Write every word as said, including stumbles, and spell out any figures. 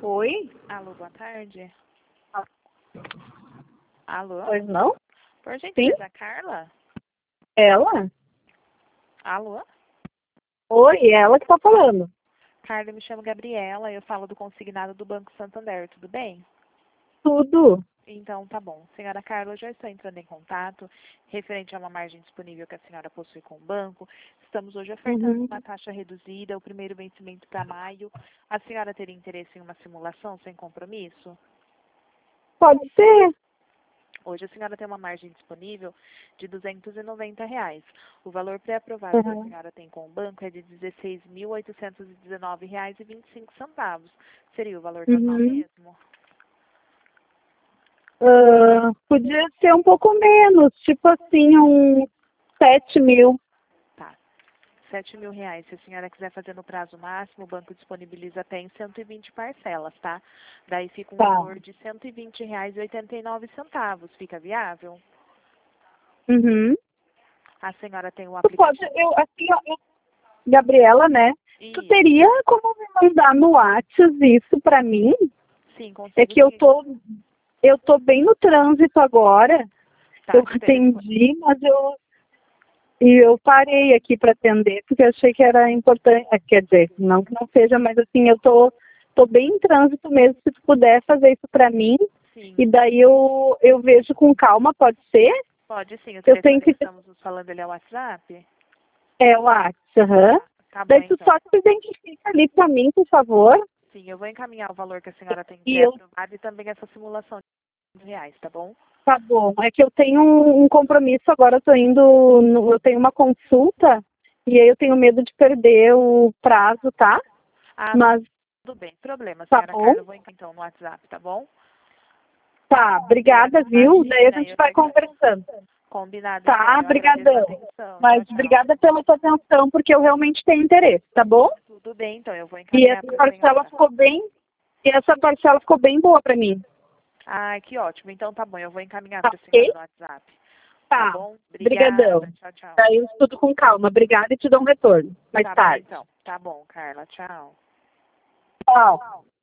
Oi? Alô, boa tarde. Alô? Pois não? Por gentileza, Carla? Ela? Alô? Oi, ela que tá falando. Carla, eu me chamo Gabriela, eu falo do consignado do Banco Santander, tudo bem? Tudo. Então, tá bom. Senhora Carla, eu já estou entrando em contato referente a uma margem disponível que a senhora possui com o banco. Estamos hoje ofertando Uhum. uma taxa reduzida, o primeiro vencimento para maio. A senhora teria interesse em uma simulação sem compromisso? Pode ser. Hoje a senhora tem uma margem disponível de duzentos e noventa reais. O valor pré-aprovado que a Uhum. senhora tem com o banco é de dezesseis mil oitocentos e dezenove reais e vinte e cinco centavos. Seria o valor total Uhum. mesmo? Ah, podia ser um pouco menos, tipo assim, uns sete mil. Tá. Sete mil reais. Se a senhora quiser fazer no prazo máximo, o banco disponibiliza até em cento e vinte parcelas, tá? Daí fica um Tá. valor de cento e vinte reais e oitenta e nove centavos. Fica viável? Uhum. A senhora tem o Tu pode, aplicativo? eu, assim, ó, eu- Gabriela, né? Tu Isso. teria como me mandar no WhatsApp isso pra mim? Sim, É consigo que eu sim. tô, eu tô bem no trânsito agora. Tá, Eu espera. atendi, mas eu E eu parei aqui para atender, porque eu achei que era importante. eh, Quer dizer, não que não seja, mas assim, eu tô, tô bem em trânsito mesmo. Se tu puder fazer isso para mim, Sim. e daí eu, eu vejo com calma, pode ser? Pode sim. O Eu tenho telefone que que. estamos nos falando, ele é o WhatsApp? É o WhatsApp, aham. Tá bom, Daí tu então. só te identifica ali para mim, por favor. Sim, eu vou encaminhar o valor que a senhora tem E eu, pré-aprovado e também essa simulação de reais, tá bom? tá bom. É que eu tenho um um compromisso agora, eu tô indo. no- Eu tenho uma consulta, e aí eu tenho medo de perder o prazo, tá? Ah, Mas tudo bem. Problema, tá senhora bom. Carla. Eu vou encaminhar então no WhatsApp, tá bom? Tá, Senhora, obrigada, viu? Daí a imagina, gente eu que vai agradeço. conversando. Combinado, então. Tá, Eu agradeço a brigadão. atenção. Mas Tchau, tchau. obrigada pela tua atenção, porque eu realmente tenho interesse, tá bom? Tudo bem, então. Eu vou E encaminhar essa para a parcela senhora. ficou bem, e essa parcela ficou bem boa pra mim. Ah, que ótimo. Então tá bom. Eu vou encaminhar Tá para a senhora ok? no WhatsApp. Tá Tá. bom? Brigadão. Obrigada. Tchau, tchau. Daí eu estudo com calma. Obrigada e te dou um retorno mais Tá bom, tarde. então. Tá bom, Carla. Tchau. Tchau.